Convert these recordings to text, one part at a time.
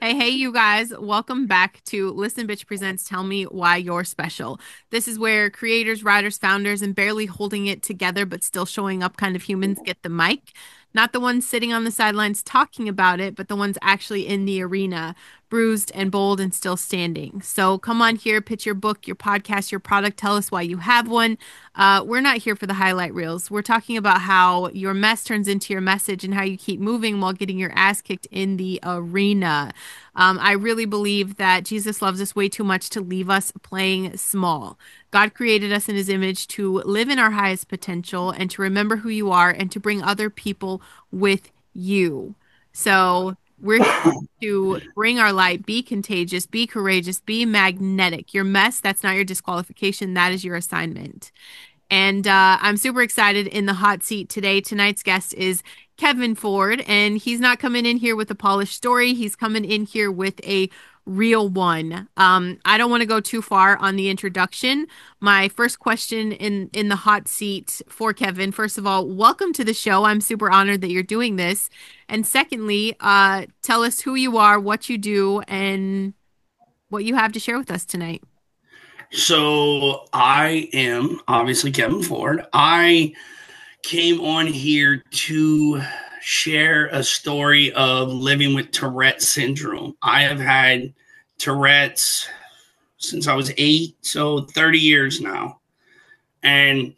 Hey, you guys. Welcome back to Listen Bitch Presents Tell Me Why You're Special. This is where creators, writers, founders, and barely holding it together but still showing up kind of humans get the mic. Not the ones sitting on the sidelines talking about it, but the ones actually in the arena, bruised and bold and still standing. So come on here, pitch your book, your podcast, your product. Tell us why you have one. We're not here for the highlight reels. We're talking about how your mess turns into your message and how you keep moving while getting your ass kicked in the arena. I really believe that Jesus loves us way too much to leave us playing small. God created us in his image to live in our highest potential and to remember who you are and to bring other people with you. So we're here to bring our light, be contagious, be courageous, be magnetic. Your mess, that's not your disqualification. That is your assignment. And I'm super excited in the hot seat today. Tonight's guest is Kevin Ford, and he's not coming in here with a polished story. He's coming in here with a real one. I don't want to go too far on the introduction. My first question in the hot seat for Kevin, first of all, welcome to the show. I'm super honored that you're doing this. And secondly, tell us who you are, what you do, and what you have to share with us tonight. So I am obviously Kevin Ford. I came on here to share a story of living with Tourette syndrome. I have had Tourette's since I was 8, so 30 years now. And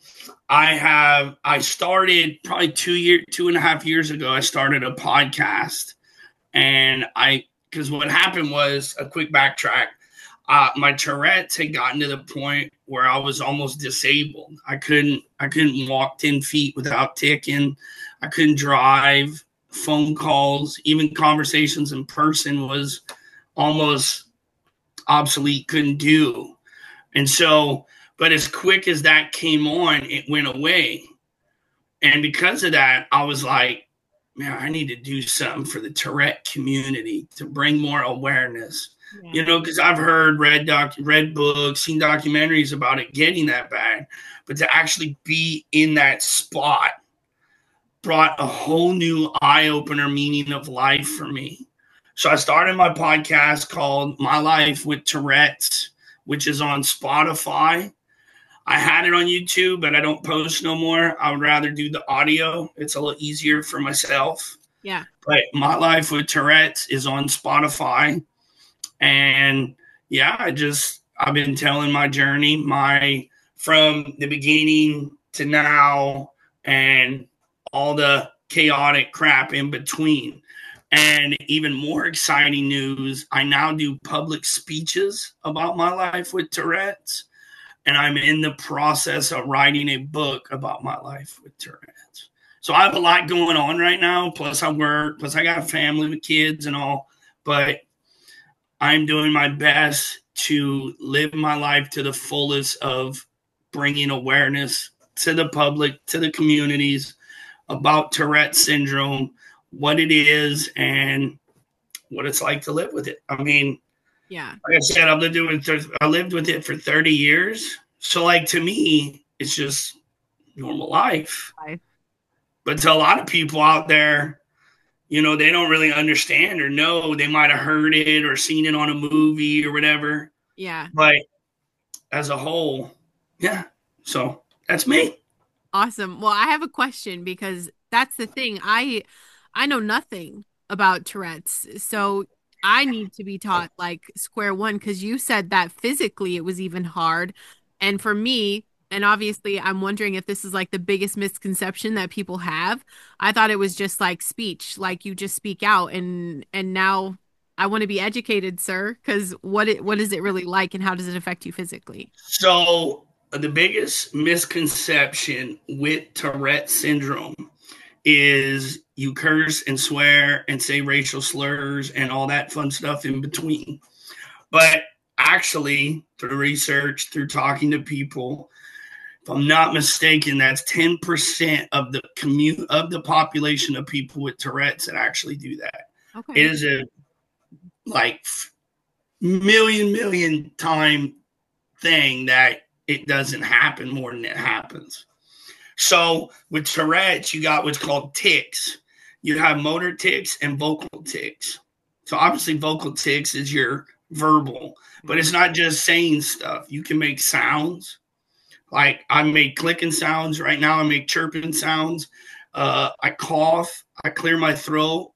I started probably 2.5 years ago, I started a podcast. And because what happened was, a quick backtrack, my Tourette's had gotten to the point where I was almost disabled. I couldn't walk 10 feet without ticking. I couldn't drive. Phone calls, even conversations in person was almost obsolete. Couldn't do. And so, but as quick as that came on, it went away. And because of that, I was like, man, I need to do something for the Tourette community to bring more awareness. Yeah. Because I've heard, read books, seen documentaries about it getting that bad, but to actually be in that spot brought a whole new eye opener meaning of life for me. So I started my podcast called My Life with Tourette's, which is on Spotify. I had it on YouTube, but I don't post no more. I would rather do the audio. It's a little easier for myself. Yeah. But My Life with Tourette's is on Spotify. And yeah, I've been telling my journey, from the beginning to now, and all the chaotic crap in between. And even more exciting news, I now do public speeches about my life with Tourette's. And I'm in the process of writing a book about my life with Tourette's. So I have a lot going on right now. Plus I work, plus I got a family with kids and all. But I'm doing my best to live my life to the fullest of bringing awareness to the public, to the communities about Tourette syndrome, what it is, and what it's like to live with it. I mean, Yeah. like I said, I lived with it for 30 years. So, like, to me, it's just normal life. Bye. But to a lot of people out there, they don't really understand or know. They might have heard it or seen it on a movie or whatever. Yeah. But as a whole, yeah. So that's me. Awesome. Well, I have a question because that's the thing. I know nothing about Tourette's. So I need to be taught like square one because you said that physically it was even hard. And for me, and obviously I'm wondering if this is like the biggest misconception that people have. I thought it was just like speech, like you just speak out and now I want to be educated, sir, because what is it really like and how does it affect you physically? So the biggest misconception with Tourette syndrome is you curse and swear and say racial slurs and all that fun stuff in between. But actually, through research, through talking to people, if I'm not mistaken, that's 10% of the population of people with Tourette's that actually do that. It Okay. is a like million time thing that it doesn't happen more than it happens. So with Tourette's, you got what's called tics. You have motor tics and vocal tics. So obviously, vocal tics is your verbal, but it's not just saying stuff. You can make sounds. Like I make clicking sounds right now. I make chirping sounds. I cough. I clear my throat.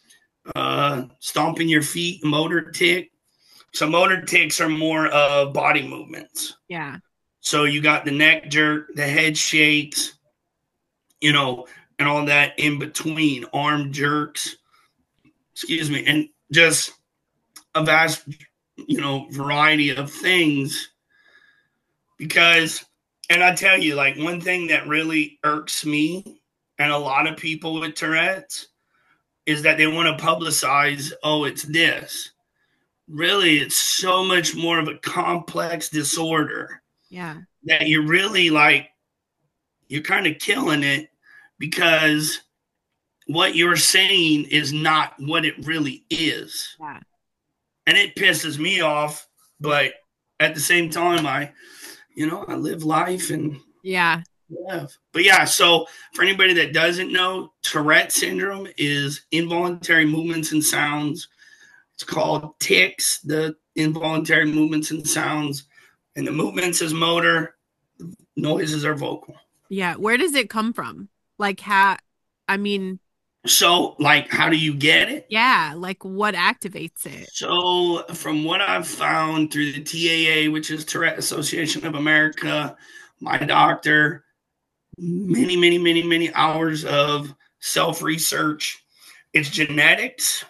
Stomping your feet, motor tic. So motor tics are more of body movements. Yeah. So you got the neck jerk, the head shakes, you know, and all that in between, arm jerks, excuse me, and just a vast, variety of things. Because, and I tell you, like, one thing that really irks me and a lot of people with Tourette's is that they want to publicize, oh, it's this. Really, it's so much more of a complex disorder. Yeah. That you're really like, you're kind of killing it because what you're saying is not what it really is. Yeah. And it pisses me off, but at the same time, I live life and Yeah. live. But yeah, so for anybody that doesn't know, Tourette syndrome is involuntary movements and sounds. It's called tics, the involuntary movements and sounds. And the movements is motor, noises are vocal. Yeah. Where does it come from? Like, I mean, So, like, how do you get it? yeah, like what activates it? So, from what I've found through the TAA, which is Tourette Association of America, my doctor, many, many, many, many hours of self research, it's genetics.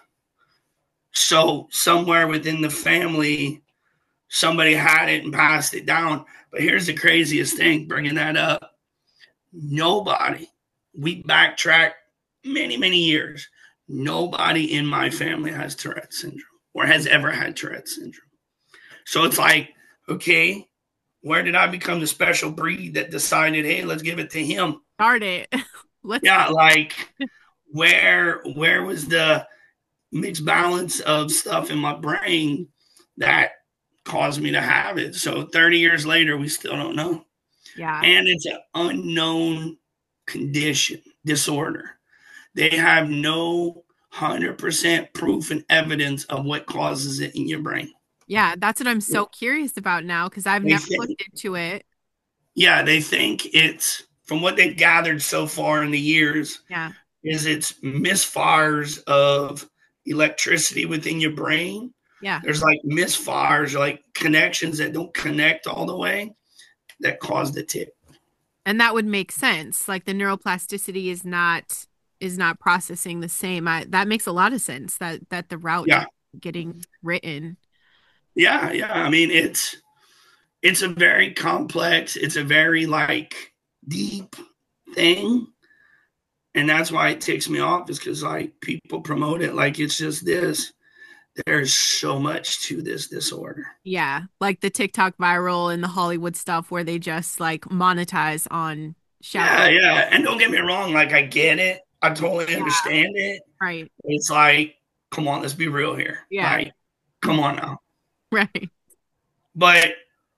So, somewhere within the family, somebody had it and passed it down. But here's the craziest thing, bringing that up. Nobody, we backtrack many, many years. Nobody in my family has Tourette's syndrome or has ever had Tourette's syndrome. So it's like, okay, where did I become the special breed that decided, hey, let's give it to him? Start it. Let's Yeah, like where was the mixed balance of stuff in my brain that caused me to have it? So 30 years later, we still don't know. Yeah. And it's an unknown condition, disorder. They have no 100% proof and evidence of what causes it in your brain. Yeah, that's what I'm so curious about now because I've They never think, looked into it. yeah, they think it's from what they've gathered so far in the years, Yeah. is it's misfires of electricity within your brain. Yeah. There's like misfires, like connections that don't connect all the way that cause the tic. And that would make sense. Like the neuroplasticity is not processing the same. That makes a lot of sense that the route Yeah, getting written. yeah, yeah. I mean, it's a very complex, it's a very like deep thing. And that's why it ticks me off, is because like people promote it like it's just this. There's so much to this disorder. Yeah, like the TikTok viral and the Hollywood stuff where they just like monetize on shouting. Yeah, yeah. And don't get me wrong, like I get it. I totally Yeah, understand it. right. It's like, come on, let's be real here. Yeah, Like, come on now. right. But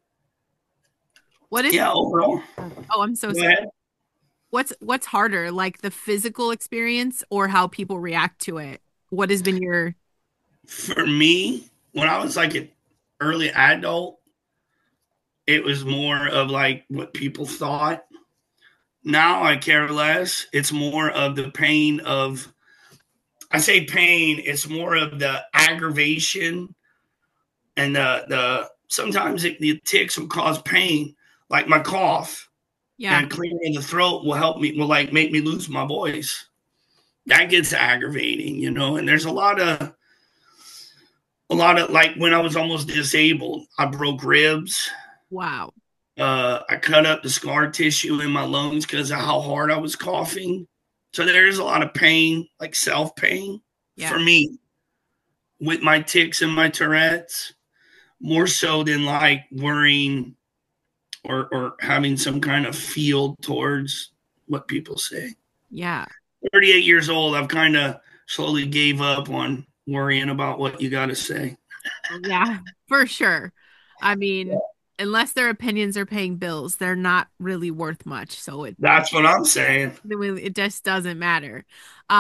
What is yeah, overall, Oh, I'm so go sorry. ahead. What's harder, like the physical experience or how people react to it? What has been your For me, when I was like an early adult, it was more of like what people thought. Now I care less. It's more of the pain of, I say pain, it's more of the aggravation and the sometimes the ticks will cause pain, like my cough yeah, and clearing the throat will help me, will like make me lose my voice. That gets aggravating, and there's a lot of like when I was almost disabled, I broke ribs. wow. I cut up the scar tissue in my lungs because of how hard I was coughing. So there's a lot of pain, like self pain Yeah, for me with my tics and my Tourette's, more so than like worrying or having some kind of feel towards what people say. yeah, 38 years old, I've kind of slowly gave up on worrying about what you got to say. yeah, for sure. I mean, unless their opinions are paying bills, they're not really worth much. So it That's what I'm saying. it just doesn't matter. Um,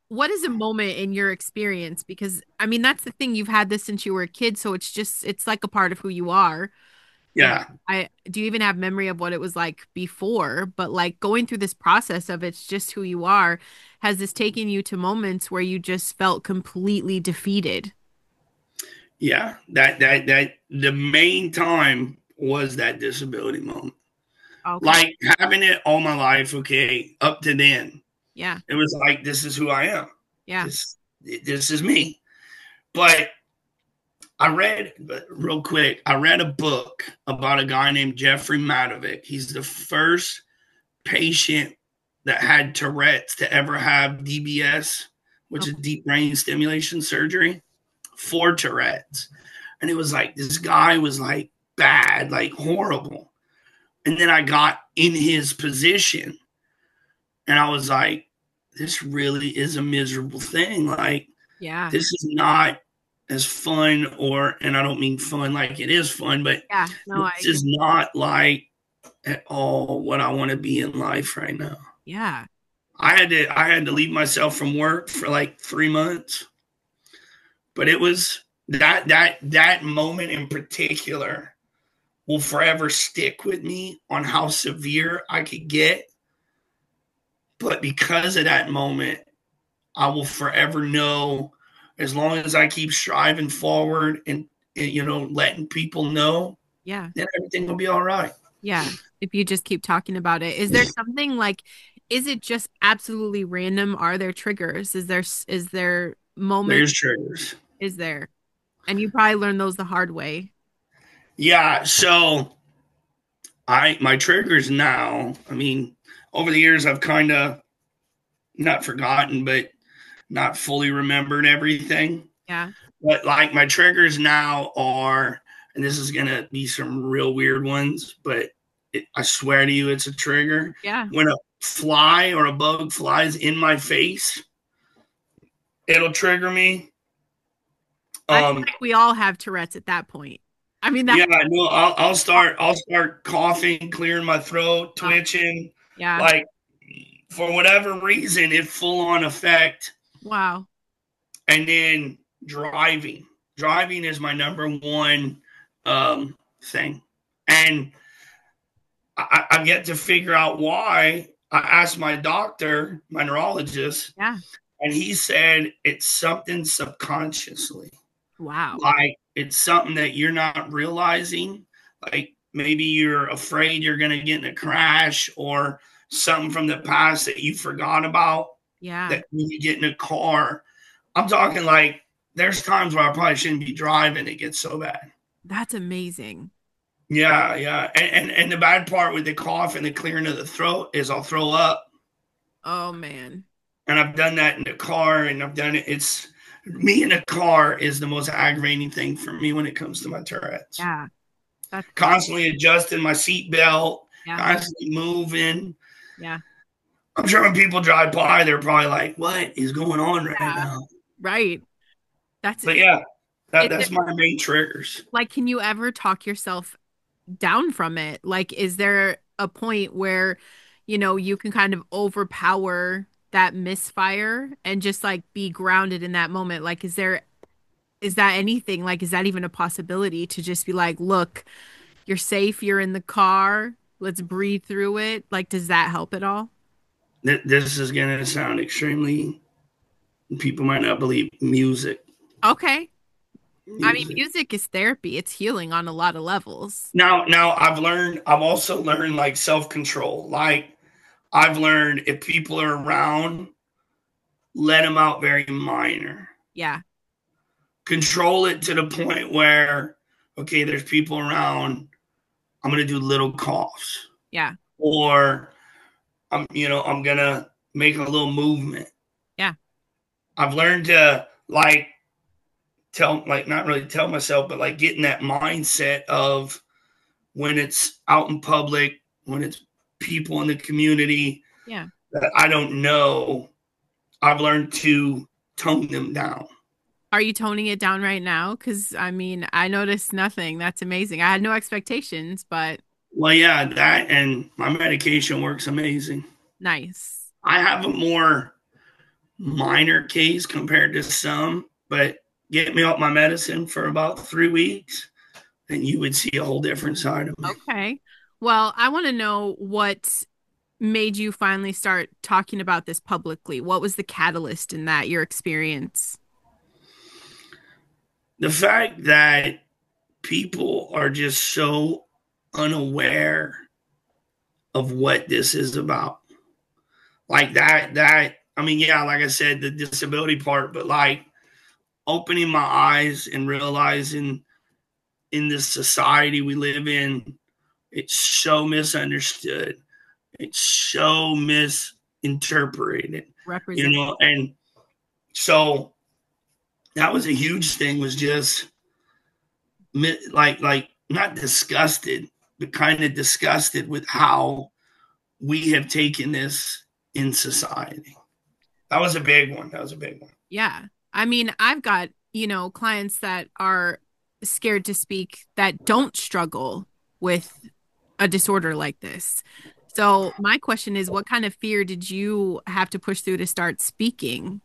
what is a moment in your experience? Because I mean, that's the thing. You've had this since you were a kid, so it's like a part of who you are. You know, Yeah. I do you even have memory of what it was like before, but like going through this process of it's just who you are, has this taken you to moments where you just felt completely defeated? Yeah. That the main time was that disability moment. Okay. Like having it all my life, okay, up to then. Yeah. It was like this is who I am. Yeah. This is me. But I read real quick. I read a book about a guy named Jeffrey Madovic. He's the first patient that had Tourette's to ever have DBS, which is Okay. deep brain stimulation surgery for Tourette's. And it was like this guy was like bad, like horrible. And then I got in his position and I was like, this really is a miserable thing. Like, Yeah. this is not as fun, or, and I don't mean fun like it is fun, but Yeah. No, I this get is not like at all what I want to be in life right now. yeah. I had to leave myself from work for like 3 months, but it was that moment in particular will forever stick with me on how severe I could get. But because of that moment, I will forever know, as long as I keep striving forward and letting people know, Yeah. then everything will be all right. Yeah. If you just keep talking about it. Is there something like, is it just absolutely random? Are there triggers? Is there moments? There's triggers. Is there? And you probably learned those the hard way. Yeah, so I my triggers now, I mean, over the years I've kind of not forgotten, but not fully remembered everything. Yeah. But like my triggers now are, and this is gonna be some real weird ones, but I swear to you, it's a trigger. Yeah. When a fly or a bug flies in my face, it'll trigger me. I feel Um, like we all have Tourette's at that point. I mean, yeah, that's no, I'll start coughing, clearing my throat, twitching, yeah. like for whatever reason, it full on effect. Wow. And then driving. Driving is my number one thing. And I've yet to figure out why. I asked my doctor, my neurologist, Yeah. and he said it's something subconsciously. Wow. Like it's something that you're not realizing. Like maybe you're afraid you're going to get in a crash or something from the past that you forgot about. Yeah. That when you get in a car, I'm talking like there's times where I probably shouldn't be driving. It gets so bad. That's amazing. Yeah, yeah. And the bad part with the cough and the clearing of the throat is I'll throw up. Oh man. And I've done that in the car and I've done it. It's me in a car is the most aggravating thing for me when it comes to my Tourette's. Yeah. That's Constantly adjusting my seatbelt, yeah. constantly moving. Yeah. I'm sure when people drive by, they're probably like, what is going on right Yeah. now? Right. That's But yeah, is it that's my main triggers. like, can you ever talk yourself down from it? Like, is there a point where, you can kind of overpower that misfire and just like be grounded in that moment? Like, is that anything? Like, is that even a possibility to just be like, look, you're safe, you're in the car, let's breathe through it? Like, does that help at all? This is going to sound extremely, people might not believe, music. Okay. I mean, Music. music is therapy. It's healing on a lot of levels. Now I've also learned like self control. Like I've learned if people are around, let them out very minor. Yeah. Control it to the point where, okay, there's people around, I'm going to do little coughs. Yeah. Or I'm going to make a little movement. Yeah. I've learned to like not really tell myself, but like get in that mindset of when it's out in public, when it's people in the community Yeah. that I don't know, I've learned to tone them down. Are you toning it down right now? Because I mean, I noticed nothing. That's amazing. I had no expectations, but Well, yeah, that and my medication works amazing. nice. I have a more minor case compared to some, but get me off my medicine for about 3 weeks, and you would see a whole different side of me. Okay. Well, I want to know what made you finally start talking about this publicly. What was the catalyst in that, your experience? The fact that people are just so unaware of what this is about. Like I mean, yeah, like I said, the disability part, but like opening my eyes and realizing in this society we live in, it's so misunderstood. It's so misinterpreted, Represent. and so that was a huge thing, was just like not disgusted, but kind of disgusted with how we have taken this in society. That was a big one. That was a big one. Yeah. I mean, I've got, clients that are scared to speak that don't struggle with a disorder like this. So, my question is, what kind of fear did you have to push through to start speaking?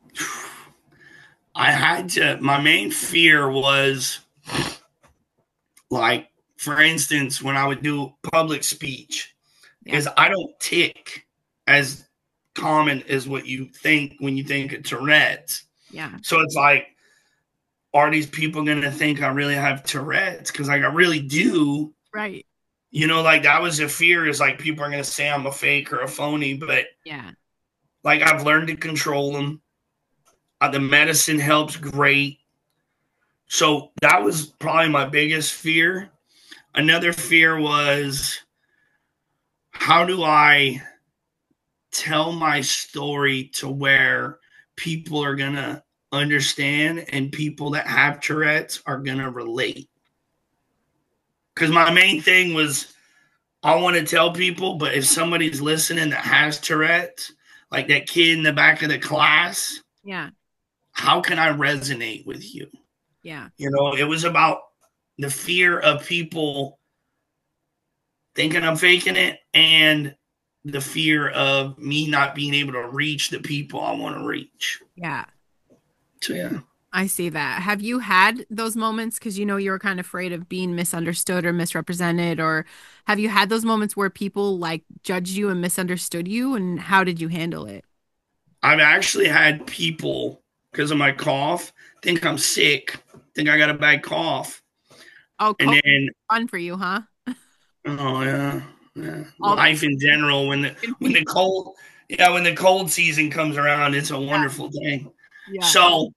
I had to, my main fear was like, for instance, when I would do public speech, Yeah. because I don't tick as common as what you think when you think of Tourette's. Yeah. So it's like, are these people going to think I really have Tourette's? Because like I really do. Right. Like that was a fear, is like people are going to say I'm a fake or a phony, but Yeah. like I've learned to control them. The medicine helps great. So that was probably my biggest fear. Another fear was, how do I tell my story to where people are going to understand and people that have Tourette's are going to relate? Because my main thing was, I want to tell people, but if somebody's listening that has Tourette's, like that kid in the back of the class, Yeah. how can I resonate with you? Yeah. It was about the fear of people thinking I'm faking it, and the fear of me not being able to reach the people I want to reach. Yeah. So, yeah. I see that. Have you had those moments because you were kind of afraid of being misunderstood or misrepresented, or have you had those moments where people like judged you and misunderstood you, and how did you handle it? I've actually had people, because of my cough, think I'm sick, think I got a bad cough. Oh, And COVID then, fun for you, huh? oh, yeah. All the Life in general, when the cold, yeah, when the cold season comes around, it's a wonderful thing. yeah, So,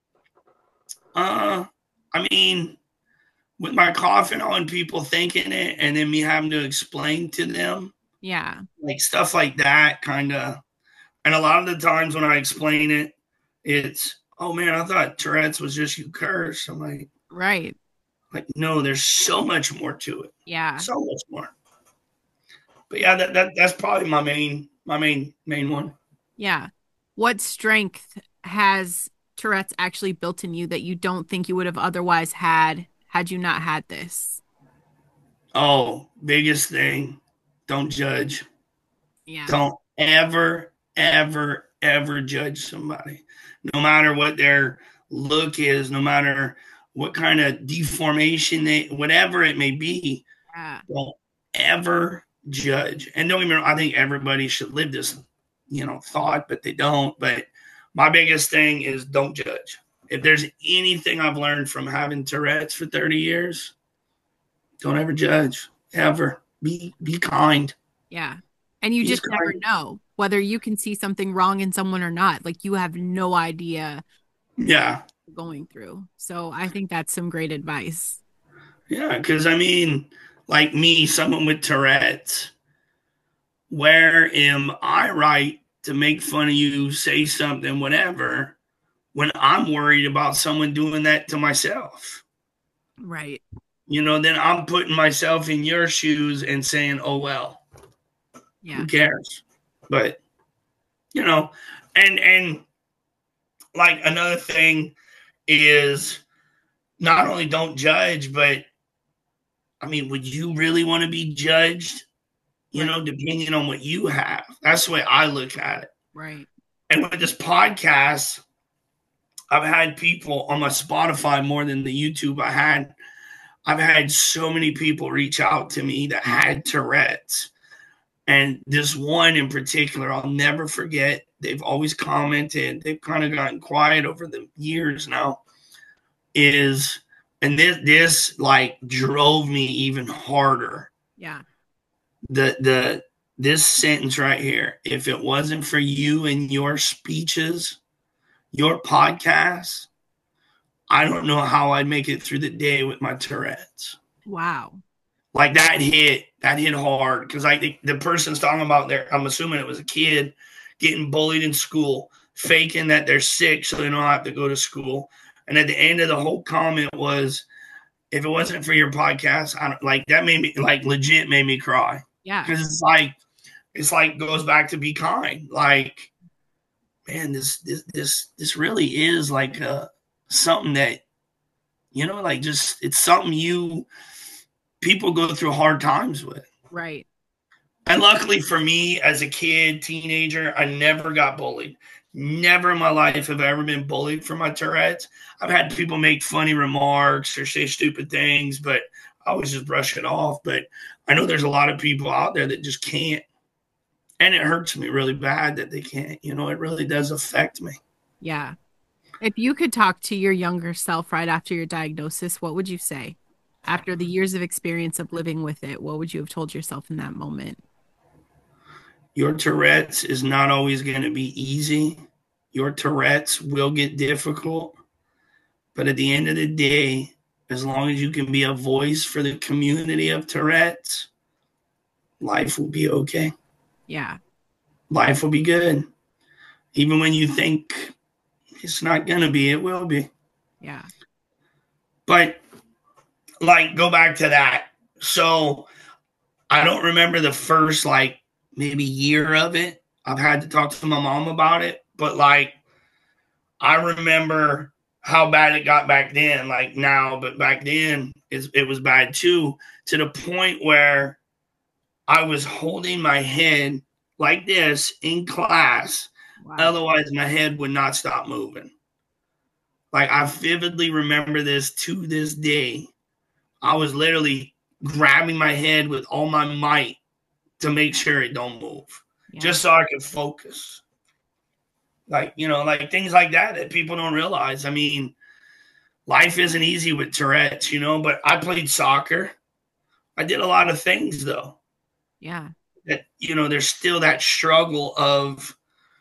I mean, with my coughing on, people thinking it, and then me having to explain to them, yeah, like stuff like that, kind of. And a lot of the times when I explain it, it's, oh man, I thought Tourette's was just you curse. I'm right. no, there's so much more to it, Yeah, so much more. But yeah, that's probably my main one. yeah. What strength has Tourette's actually built in you that you don't think you would have otherwise had you not had this? Oh, biggest thing, don't judge. Yeah, Don't ever, ever, ever judge somebody, no matter what their look is, no matter what kind of deformation whatever it may be. yeah, Don't ever judge. And don't get me wrong, I think everybody should live this, thought, but they don't. But my biggest thing is, don't judge. If there's anything I've learned from having Tourette's for 30 years, don't ever judge. Ever. Be kind. yeah. And you Be just never kind. know whether you can see something wrong in someone or not. Like you have no idea Yeah. going through. So I think that's some great advice. Yeah. Because, I mean, like me, someone with Tourette's, where am I right to make fun of you, say something, whatever, when I'm worried about someone doing that to myself? Right. Then I'm putting myself in your shoes and saying, oh, well, Yeah. who cares? But, and like another thing is, not only don't judge, but I mean, would you really want to be judged? Right. Depending on what you have. That's the way I look at it. Right. And with this podcast, I've had people on my Spotify more than the YouTube. I've had so many people reach out to me that had Tourette's. And this one in particular, I'll never forget. They've always commented. They've kind of gotten quiet over the years now. And this like drove me even harder. Yeah. This sentence right here. If it wasn't for you and your speeches, your podcast, I don't know how I'd make it through the day with my Tourette's. Wow. Like that hit hard because I think the person's talking about there. I'm assuming it was a kid getting bullied in school, faking that they're sick so they don't have to go to school. And at the end of the whole comment was, if it wasn't for your podcast, I don't, like that made me like legit made me cry. Yeah. Because it's like goes back to be kind. Like, man, this really is like something that, you know, like just it's something people go through hard times with. Right. And luckily for me, as a kid, teenager, I never got bullied. Never in my life have I ever been bullied for my Tourette's. I've had people make funny remarks or say stupid things, but I always just brush it off. But I know there's a lot of people out there that just can't. And it hurts me really bad that they can't. You know, it really does affect me. Yeah. If you could talk to your younger self right after your diagnosis, what would you say? After the years of experience of living with it, what would you have told yourself in that moment? Your Tourette's is not always going to be easy. Your Tourette's will get difficult. But at the end of the day, as long as you can be a voice for the community of Tourette's, life will be okay. Yeah. Life will be good. Even when you think it's not going to be, it will be. Yeah. But, like, go back to that. So, I don't remember the first, like, maybe year of it. I've had to talk to my mom about it. But, like, I remember how bad it got back then, like now. But back then, it was bad, too, to the point where I was holding my head like this in class. Wow. Otherwise, my head would not stop moving. Like, I vividly remember this to this day. I was literally grabbing my head with all my might to make sure it don't move, just so I could focus. Like, you know, like things like that people don't realize. I mean, life isn't easy with Tourette's, you know, but I played soccer. I did a lot of things, though. Yeah. That, you know, there's still that struggle of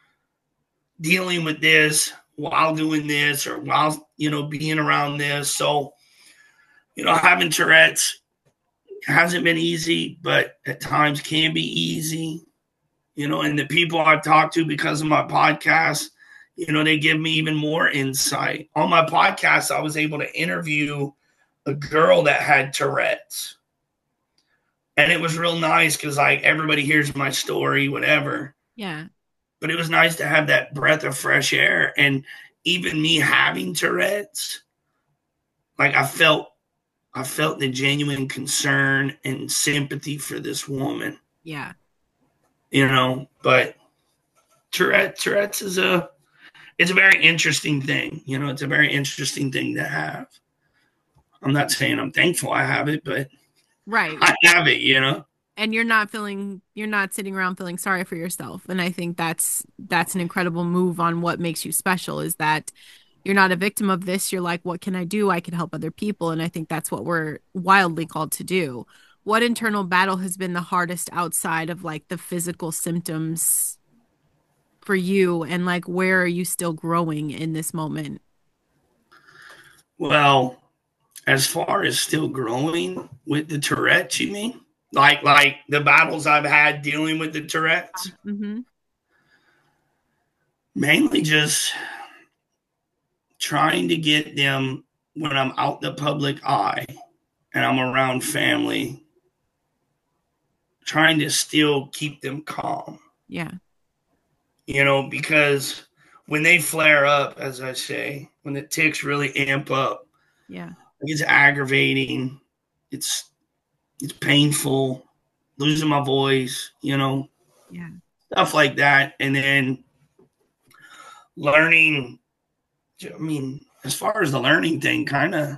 dealing with this while doing this or while, you know, being around this. So, you know, having Tourette's hasn't been easy, but at times can be easy, you know, and the people I've talked to because of my podcast, you know, they give me even more insight. On my podcast, I was able to interview a girl that had Tourette's. And it was real nice because, like, everybody hears my story, whatever. Yeah. But it was nice to have that breath of fresh air. And even me having Tourette's, like, I felt the genuine concern and sympathy for this woman. Yeah. You know, but Tourette's is it's a very interesting thing. You know, it's a very interesting thing to have. I'm not saying I'm thankful I have it, but right. I have it, you know. And you're not sitting around feeling sorry for yourself. And I think that's an incredible move on what makes you special, is that you're not a victim of this. You're like, what can I do? I can help other people. And I think that's what we're wildly called to do. What internal battle has been the hardest outside of like the physical symptoms for you? And like, where are you still growing in this moment? Well, as far as still growing with the Tourette's, you mean? Like the battles I've had dealing with the Tourette's? Mm-hmm. Mainly just trying to get them when I'm out the public eye and I'm around family, trying to still keep them calm. Yeah. You know, because when they flare up, as I say, when the tics really amp up, yeah, it's aggravating. It's painful, losing my voice, you know, yeah, stuff like that. And then learning, I mean, as far as the learning thing, kind of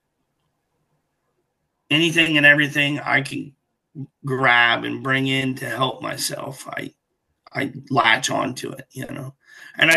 anything and everything I can grab and bring in to help myself, I latch onto it, you know. And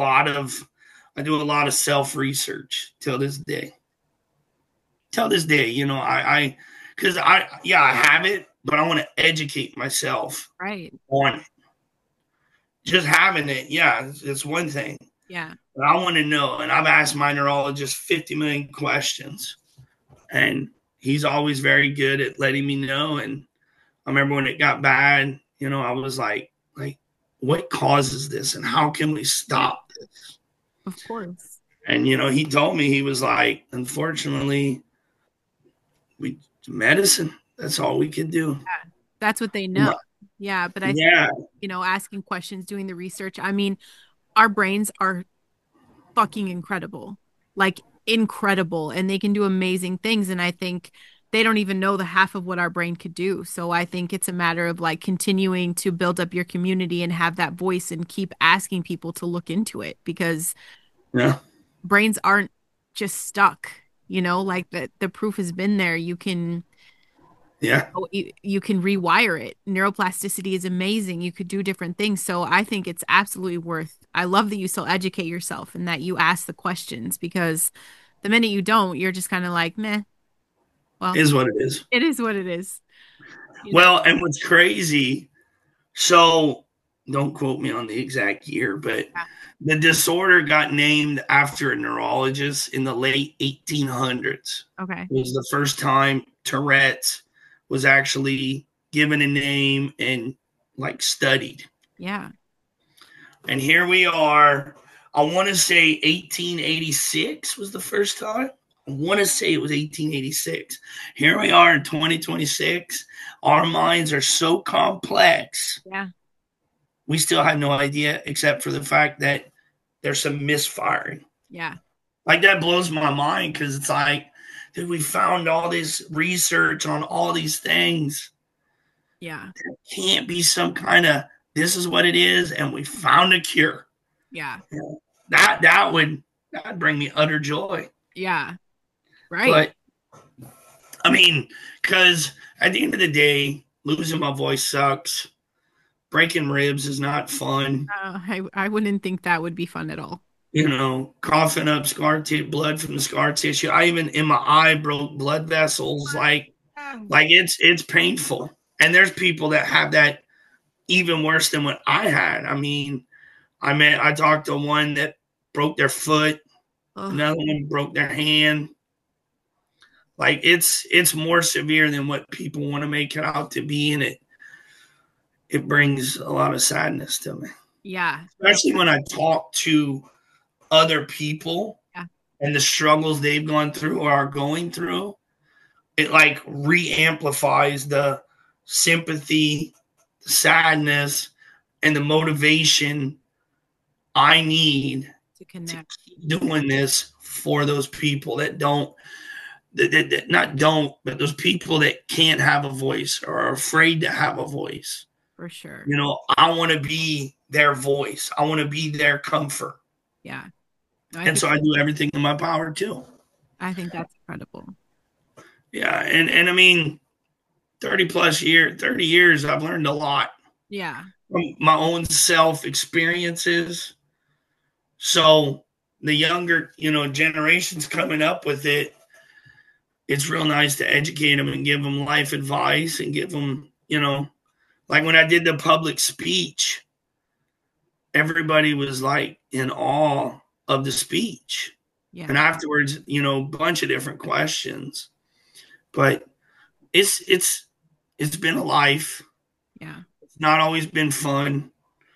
I do a lot of self research till this day. Till this day, you know, because yeah, I have it, but I want to educate myself Right. on it. Just having it, yeah, it's one thing. Yeah. But I want to know, and I've asked my neurologist 50 million questions, and he's always very good at letting me know. And I remember when it got bad, you know, I was like, what causes this, and how can we stop this? Of course. And you know, he told me, he was like, unfortunately, we medicine. That's all we could do. Yeah. That's what they know. Yeah, but I think, Yeah, asking questions, doing the research. I mean, our brains are fucking incredible. Like incredible, and they can do amazing things, and I think they don't even know the half of what our brain could do. So I think it's a matter of like continuing to build up your community and have that voice and keep asking people to look into it, because yeah, brains aren't just stuck, like the proof has been there. yeah. You can rewire it. Neuroplasticity is amazing. You could do different things. So I think it's absolutely worth. I love that you still educate yourself and that you ask the questions, because the minute you don't, you're just kind of like, meh, well, Is what it is. it is what it is. Well, and what's crazy, so don't quote me on the exact year, but Yeah. the disorder got named after a neurologist in the late 1800s. Okay. It was the first time Tourette's was actually given a name and like studied. Yeah. And here we are. I want to say 1886 was the first time. I want to say it was 1886. Here we are in 2026. Our minds are so complex. Yeah. We still have no idea, except for the fact that there's some misfiring. Yeah. Like that blows my mind, because it's like, dude, we found all this research on all these things. Yeah. There can't be some kind of, this is what it is, and we found a cure. Yeah. That'd bring me utter joy. Yeah. Right. But I mean, because at the end of the day, losing my voice sucks. Breaking ribs is not fun. I wouldn't think that would be fun at all. You know, coughing up blood from the scar tissue. I even in my eye broke blood vessels. Like it's painful. And there's people that have that even worse than what I had. I mean, I talked to one that broke their foot. Ugh. Another one broke their hand. Like it's more severe than what people want to make it out to be, and it brings a lot of sadness to me. Yeah. Especially when I talk to other people, yeah, and the struggles they've gone through or are going through. It like re-amplifies the sympathy, the sadness, and the motivation I need to connect. to keep doing this for those people that don't, that not don't, but those people that can't have a voice or are afraid to have a voice. For sure. You know, I want to be their voice. I want to be their comfort. Yeah. And so I do everything in my power too. I think that's incredible. Yeah. And I mean, 30 years, I've learned a lot. Yeah. From my own self experiences. So the younger, generations coming up with it, it's real nice to educate them and give them life advice and give them, like when I did the public speech, everybody was like in awe of the speech. Yeah. And afterwards, a bunch of different questions. But it's been a life. Yeah. It's not always been fun.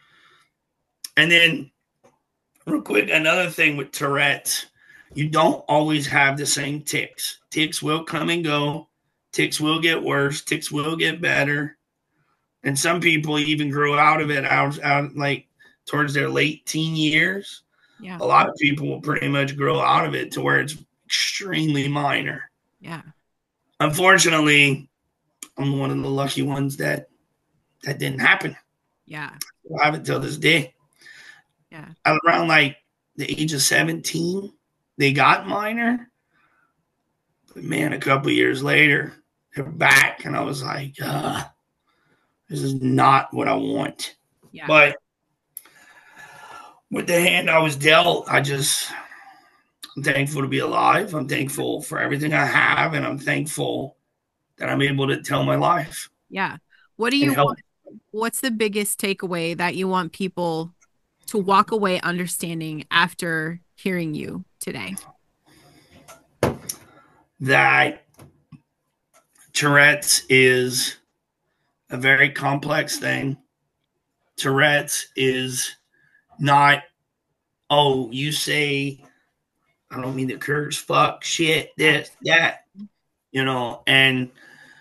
And then real quick, another thing with Tourette's, you don't always have the same tics. Tics will come and go. Tics will get worse. Tics will get better. And some people even grow out of it out like towards their late teen years. Yeah. A lot of people will pretty much grow out of it to where it's extremely minor. Yeah. Unfortunately, I'm one of the lucky ones that didn't happen. Yeah. I have it till this day. Yeah. Around like the age of 17, they got minor. But man, a couple years later, they're back, and I was like, this is not what I want. Yeah. But with the hand I was dealt, I'm thankful to be alive. I'm thankful for everything I have, and I'm thankful that I'm able to tell my life Yeah. What do and you help. want? What's the biggest takeaway that you want people to walk away understanding after hearing you today? That Tourette's is a very complex thing. Tourette's is not, oh, you say, I don't mean to curse, fuck, shit, this, that, and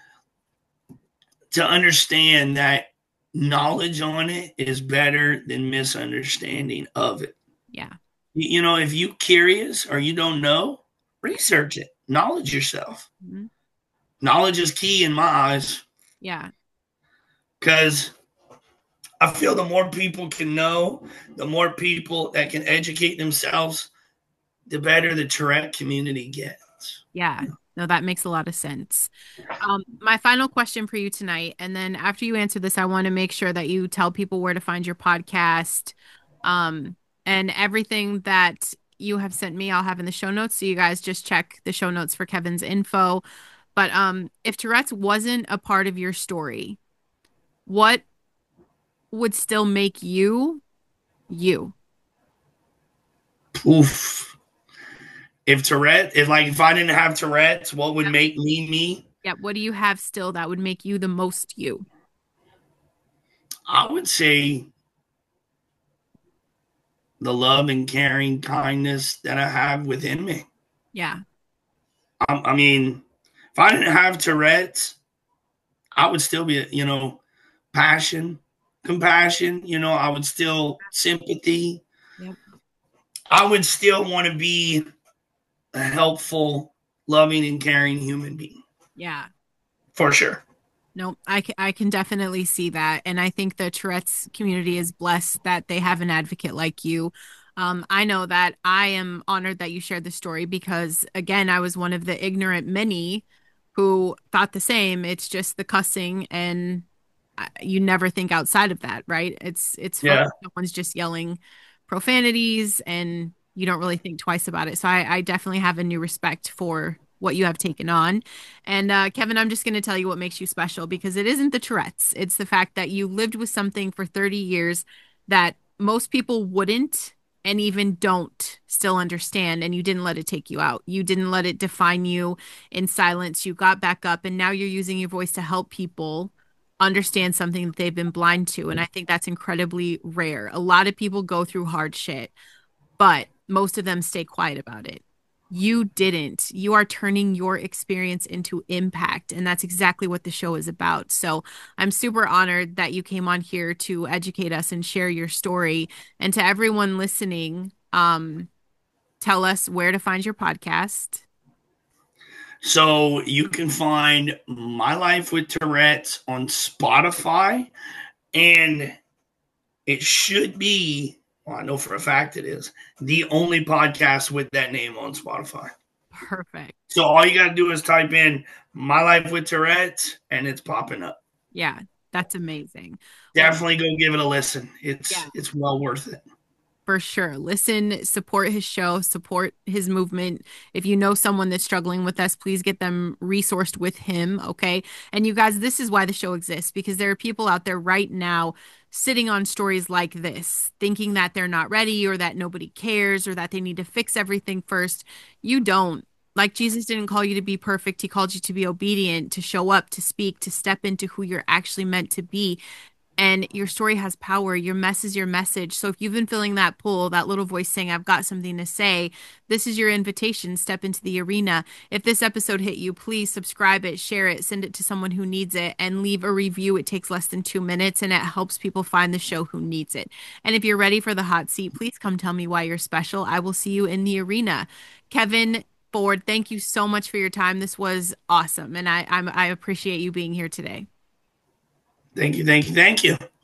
to understand that knowledge on it is better than misunderstanding of it. Yeah. If you curious or you don't know, research it, knowledge yourself. Mhm. Knowledge is key in my eyes Yeah. because I feel the more people can know, the more people that can educate themselves, the better the Tourette community gets. Yeah. No, that makes a lot of sense. My final question for you tonight, and then after you answer this, I want to make sure that you tell people where to find your podcast, um, and everything that you have sent me, I'll have in the show notes. So you guys just check the show notes for Kevin's info. But if Tourette's wasn't a part of your story, what would still make you you? Oof. If I didn't have Tourette's, what would Yep. make me me? Yep. What do you have still that would make you the most you? I would say the love and caring kindness that I have within me. Yeah. I mean, if I didn't have Tourette's, I would still be, passion, compassion, I would still sympathy. Yep. I would still want to be a helpful, loving, and caring human being Yeah. for sure. No, I can definitely see that. And I think the Tourette's community is blessed that they have an advocate like you. I know that I am honored that you shared the story because, again, I was one of the ignorant many who thought the same. It's just the cussing, and you never think outside of that, right? It's funny. Yeah. Someone's just yelling profanities, and you don't really think twice about it. So I definitely have a new respect for what you have taken on. And Kevin, I'm just going to tell you what makes you special because it isn't the Tourette's. It's the fact that you lived with something for 30 years that most people wouldn't and even don't still understand. And you didn't let it take you out. You didn't let it define you in silence. You got back up and now you're using your voice to help people understand something that they've been blind to. And I think that's incredibly rare. A lot of people go through hard shit, but most of them stay quiet about it. You didn't. You are turning your experience into impact. And that's exactly what the show is about. So I'm super honored that you came on here to educate us and share your story. And to everyone listening, tell us where to find your podcast. So you can find My Life with Tourette's on Spotify, and it should be, well, I know for a fact it is, the only podcast with that name on Spotify. Perfect. So all you got to do is type in My Life with Tourette's, and it's popping up. Yeah, that's amazing. Definitely go give it a listen. Yeah. It's well worth it. For sure. Listen, support his show, support his movement. If you know someone that's struggling with this, please get them resourced with him. Okay. And you guys, this is why the show exists because there are people out there right now sitting on stories like this, thinking that they're not ready or that nobody cares or that they need to fix everything first. You don't. Like Jesus didn't call you to be perfect. He called you to be obedient, to show up, to speak, to step into who you're actually meant to be. And your story has power. Your mess is your message. So if you've been feeling that pull, that little voice saying, I've got something to say, this is your invitation. Step into the arena. If this episode hit you, please subscribe it, share it, send it to someone who needs it, and leave a review. It takes less than 2 minutes and it helps people find the show who needs it. And if you're ready for the hot seat, please come tell me why you're special. I will see you in the arena. Kevin Ford, thank you so much for your time. This was awesome. And I appreciate you being here today. Thank you.